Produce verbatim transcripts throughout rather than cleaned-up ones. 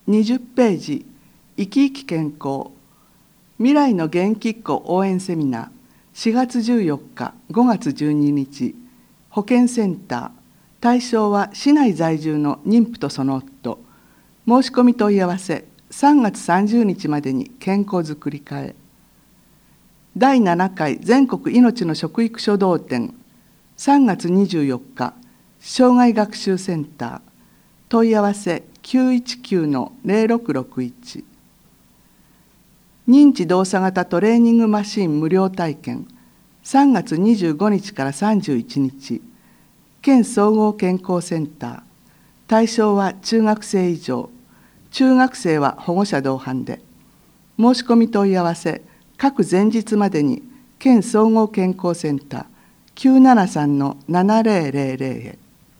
にじゅっページ、生き生き健康、未来の元気っ子応援セミナー、しがつじゅうよっか、ごがつじゅうににち、保健センター、対象は市内在住の妊婦とその夫、申し込み問い合わせ、さんがつさんじゅうにちまでに健康づくり課へ。だいななかい全国命の食育書道展、さんがつにじゅうよっか、障害学習センター、問い合わせ きゅういちきゅうのゼロろくろくいち。認知動作型トレーニングマシン無料体験、さんがつにじゅうごにちからさんじゅういちにち、県総合健康センター、対象は中学生以上、中学生は保護者同伴で、申し込み問い合わせ、各前日までに県総合健康センター きゅうななさんのななぜろぜろぜろ へ。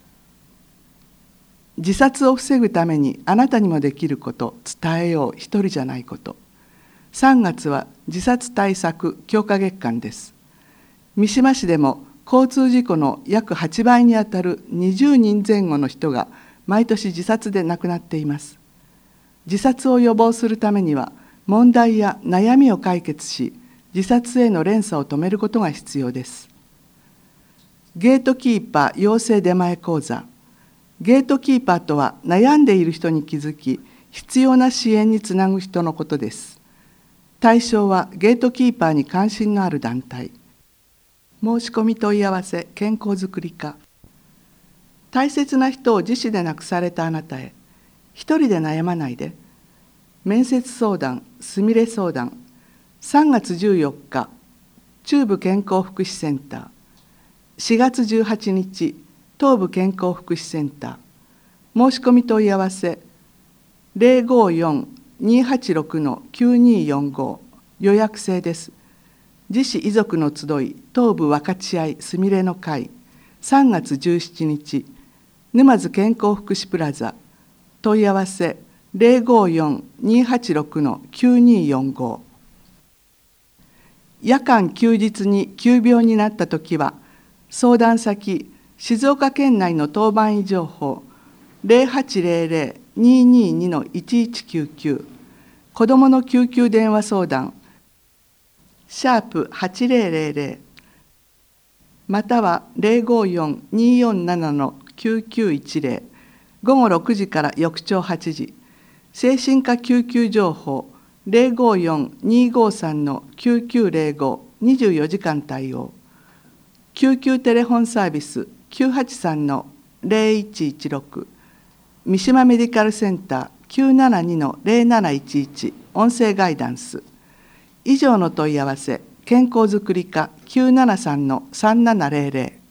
自殺を防ぐためにあなたにもできること、伝えよう、一人じゃないこと。さんがつは自殺対策強化月間です。三島市でも交通事故の約はちばいにあたるにじゅうにんぜん後の人が毎年自殺で亡くなっています。自殺を予防するためには、問題や悩みを解決し、自殺への連鎖を止めることが必要です。ゲートキーパー養成出前講座。ゲートキーパーとは、悩んでいる人に気づき、必要な支援につなぐ人のことです。対象はゲートキーパーに関心のある団体。申し込み問い合わせ、健康づくり課。大切な人を自死で亡くされたあなたへ、一人で悩まないで。面接相談、すみれ相談、さんがつじゅうよっか、中部健康福祉センター、しがつじゅうはちにち、東部健康福祉センター、申し込み問い合わせ、ゼロごよん にはちろくのきゅうによんご、予約制です。自死遺族の集い、東部分かち合いすみれの会、さんがつじゅうしちにち、沼津健康福祉プラザ、問い合わせ、ゼロごよん にはちろくのきゅうによんご。夜間休日に急病になったときは、相談先、静岡県内の当番医情報、ゼロはちゼロゼロ にーにーにのいちいちきゅうきゅう、子どもの救急電話相談、シャープはちゼロゼロゼロ、またはゼロごよん にーよんななのきゅうきゅういちゼロ、ごごろくじから翌朝はちじ、精神科救急情報、ゼロごよん にーごさんのきゅうきゅうゼロご、にじゅうよじかん対応。救急テレフォンサービスきゅうはちさんのゼロいちいちろく、三島メディカルセンターきゅうななにのゼロなないちいち、音声ガイダンス。以上の問い合わせ、健康づくり課きゅうななさんのさんななゼロゼロ。